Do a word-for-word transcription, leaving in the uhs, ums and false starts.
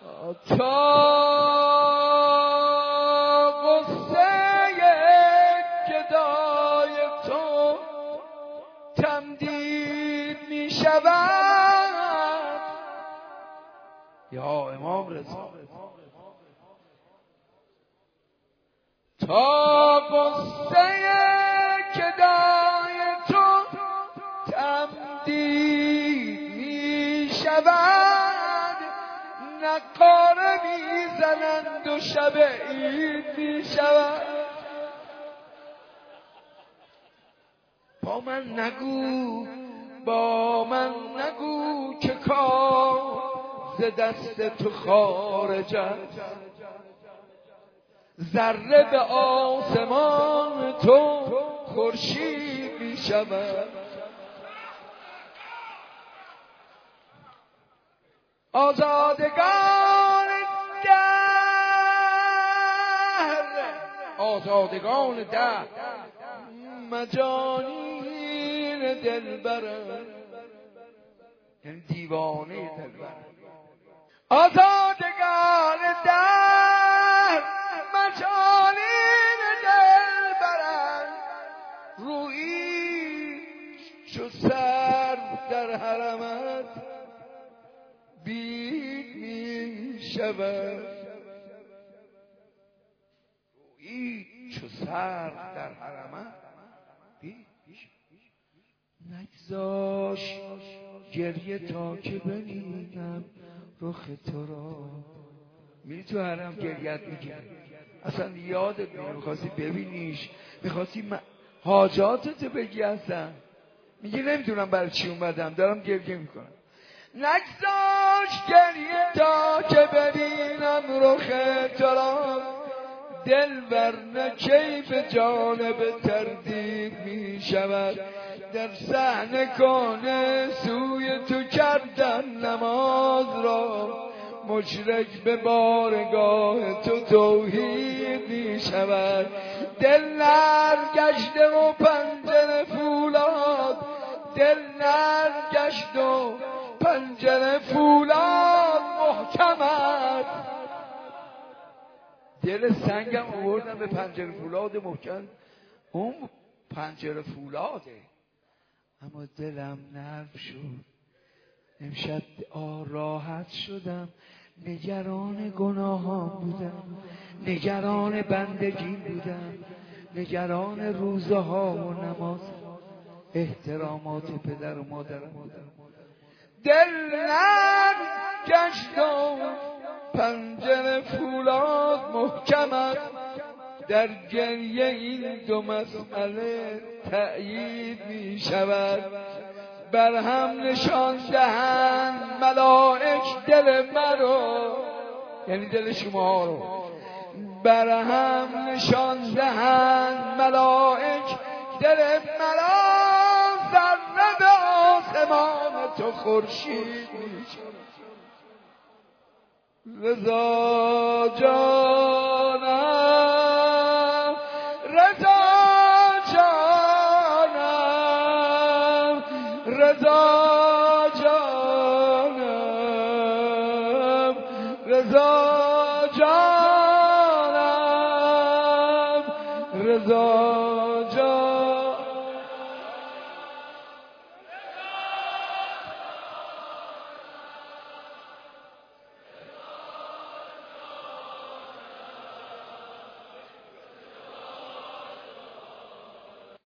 تا غصه گدای تو تمدید می شود یا امام رضا، تا غصه گدای تو تمدید می شود، نقاره می زنند و شب عید می شود. با من نگو با من نگو که کار ز دست تو خارج است، ذره به آسمان تو خورشید می شود. آزادگان دهر آزادگان دهر مجانین دلبرم، یعنی دیوانه دلبرم. آزادگان دهر مجانین دلبرم، رویی چو سر در حرمت بید می شود. رویی چو سر در حرمت بید می شود. نگذاش گریه تا که ببینم رخ تو را. میری تو حرم گریت میگیره، اصلا یادت نمیخواستی ببینیش، میخواستی حاجاتتو بگی، اصلا میگی نمیدونم برای چی اومدم، دارم گریه میکنم. نگذاش گریه تا که ببینم رخ تو را، دل ورنه کیف جانب تردید می شود. در صحنه کانه سوی تو کردن نماز را، مشرک به بارگاه تو توحید می شود. دل نرگشته و پنجره فولاد، دل نرگشت و پنجره فولاد محکمت. دل سنگم آوردم به پنجره فولاد محکم، اون پنجره فولاده، اما دلم نرم شد. امشب راحت شدم، نگران گناهان بودم، نگران بندگی بودم، نگران روزه ها و نماز، احترامات پدر و مادرم بودم. دل نرگشت و پنجره فولاد محکمت، در گریه این دو مسئله تأیید می شود. بر هم نشان دهند ملائک دل مرا، یعنی دل شما رو، بر هم نشان دهند ملائک دل مرا، ذره به آسمان تو خورشید می شود. رضا جانم رضا جانم رضا جانم رضا جانم رضا